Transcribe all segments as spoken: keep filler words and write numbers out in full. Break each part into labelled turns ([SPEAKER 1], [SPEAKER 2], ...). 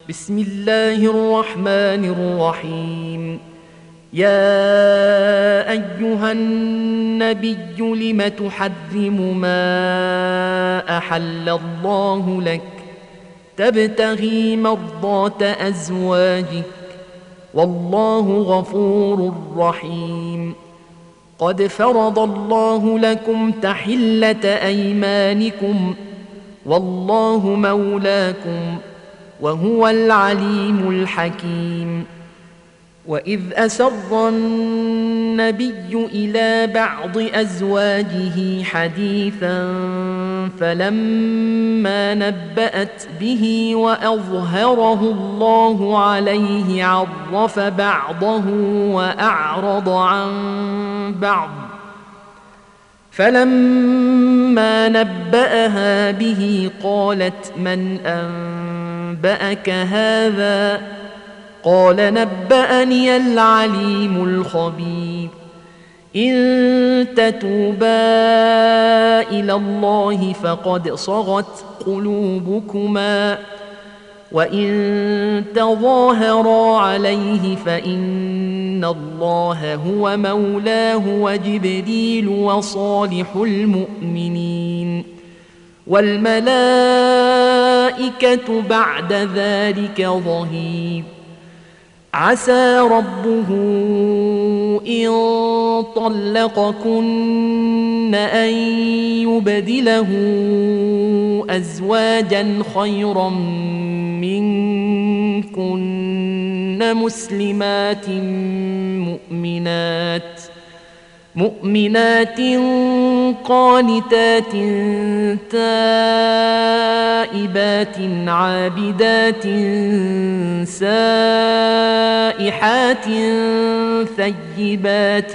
[SPEAKER 1] بسم الله الرحمن الرحيم. يا أيها النبي لم تحرم ما أحل الله لك تبتغي مرضات أزواجك والله غفور رحيم. قد فرض الله لكم تحلة أيمانكم والله مولاكم وهو العليم الحكيم. وإذ أسر النبي إلى بعض أزواجه حديثا فلما نبأت به وأظهره الله عليه عرف بعضه وأعرض عن بعض، فلما نبأها به قالت من أنبأك هذا؟ قال نبأني العليم الخبير. إن تتوبا إلى الله فقد صغت قلوبكما وإن تظاهرا عليه فإن الله هو مولاه وجبريل وصالح المؤمنين والملائكة بعد ذلك ظهير. عسى ربه إن طلقكن أن يبدله أزواجا خيرا منكن مسلمات مؤمنات مؤمنات قانتات تائبات عابدات سائحات ثيبات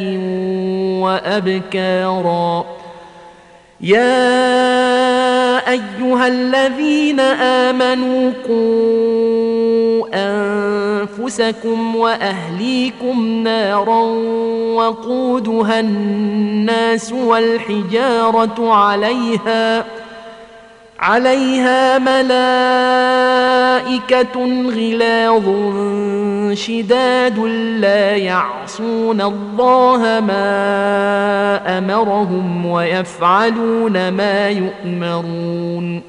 [SPEAKER 1] وأبكارا. يا أيها الذين آمنوا قوا أنفسكم وأهليكم نارا وقودها الناس والحجارة عليها عليها ملائكة غلاظ شداد لا يعصون الله ما أمرهم ويفعلون ما يؤمرون.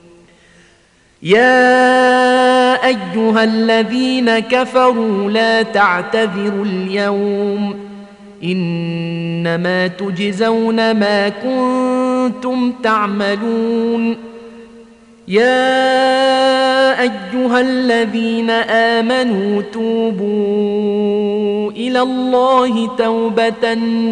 [SPEAKER 1] يا أيها الذين كفروا لا تعتذروا اليوم إنما تجزون ما كنتم تعملون. يا أيها الذين آمنوا توبوا إلى الله توبة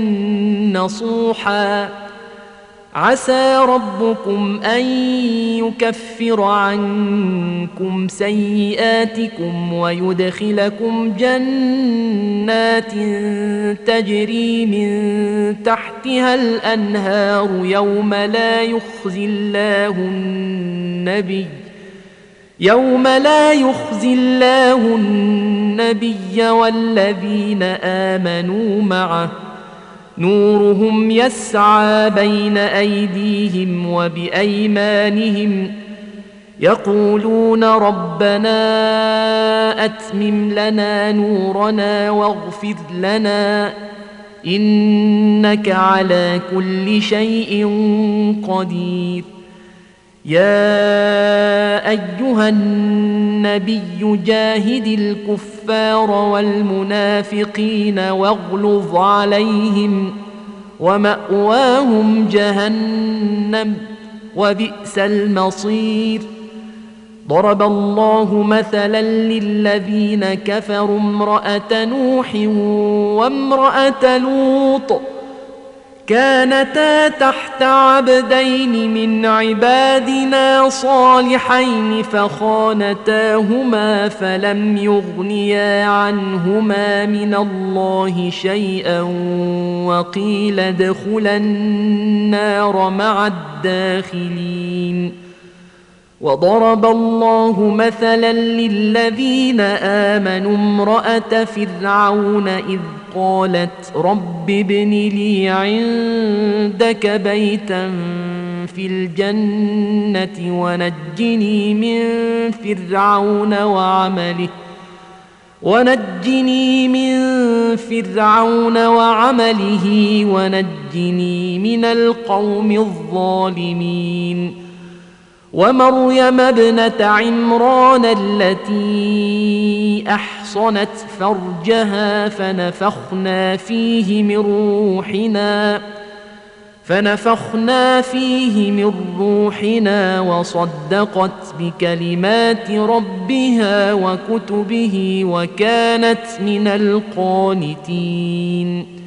[SPEAKER 1] نصوحا عسى ربكم أن يكفر عنكم سيئاتكم ويدخلكم جنات تجري من تحتها الأنهار يوم لا يخزي الله النبي يوم لا يخزي الله النبي والذين آمنوا معه نورهم يسعى بين أيديهم وبأيمانهم يقولون ربنا أتمم لنا نورنا واغفر لنا إنك على كل شيء قدير. يا أيها النبي جاهد الكفار والمنافقين واغلظ عليهم ومأواهم جهنم وبئس المصير. ضرب الله مثلا للذين كفروا امرأة نوح وامرأة لوط كانتا تحت عبدين من عبادنا صالحين فخانتاهما فلم يغنيا عنهما من الله شيئا وقيل ادخلا النار مع الداخلين. وضرب الله مثلا للذين آمنوا امرأة فرعون إذ قالت رب ابن لي عندك بيتا في الجنة ونجني من فرعون وعمله ونجني من فرعون وعمله ونجني من القوم الظالمين ومريم ابنة عمران التي أحصنت فرجها فنفخنا فيه من روحنا فنفخنا فيه من روحنا وصدقت بكلمات ربها وكتبه وكانت من القانتين